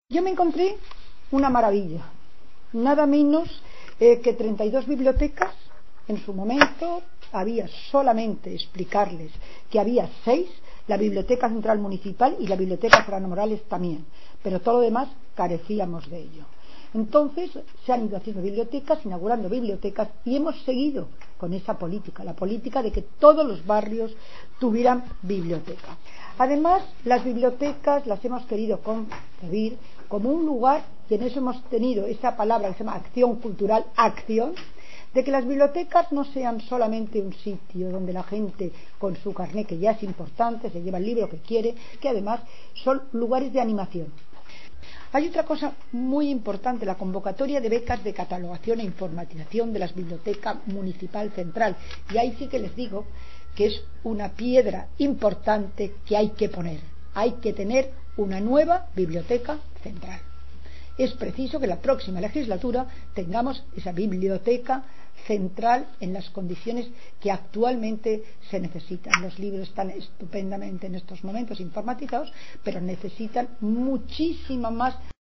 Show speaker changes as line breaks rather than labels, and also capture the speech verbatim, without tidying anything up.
Yo me encontré una maravilla, nada menos eh, que treinta y dos bibliotecas. En su momento había solamente explicarles que había seis, la Biblioteca Central Municipal y la Biblioteca Serrano Morales también, pero todo lo demás carecíamos de ello. Entonces se han ido haciendo bibliotecas, inaugurando bibliotecas, y hemos seguido con esa política, la política de que todos los barrios tuvieran biblioteca. Además, las bibliotecas las hemos querido concebir como un lugar, y en eso hemos tenido esa palabra que se llama acción cultural, acción, de que las bibliotecas no sean solamente un sitio donde la gente con su carné, que ya es importante, se lleva el libro que quiere, que además son lugares de animación. Hay otra cosa muy importante, la convocatoria de becas de catalogación e informatización de las bibliotecas municipal central, y ahí sí que les digo que es una piedra importante que hay que poner. Hay que tener una nueva biblioteca central. Es preciso que la próxima legislatura tengamos esa biblioteca central en las condiciones que actualmente se necesitan. Los libros están estupendamente en estos momentos informatizados, pero necesitan muchísima más